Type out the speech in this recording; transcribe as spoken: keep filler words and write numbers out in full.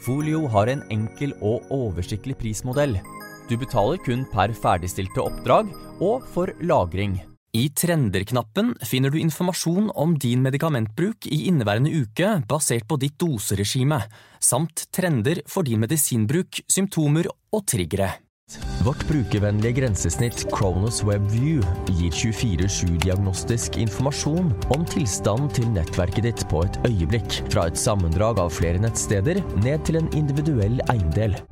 Folio har en enkel og oversiktlig prismodell. Du betaler kun per ferdigstilte oppdrag og for lagring. I Trender-knappen finner du informasjon om din medikamentbruk i inneværende uke basert på ditt doseregime, samt trender for din medisinbruk, symptomer og triggere. Vårt brukervennlige grensesnitt Kronos WebView gir tjuefire sju diagnostisk informasjon om tilstanden til nettverket ditt på et øyeblikk, fra et sammendrag av flere nettsteder ned til en individuell eiendel.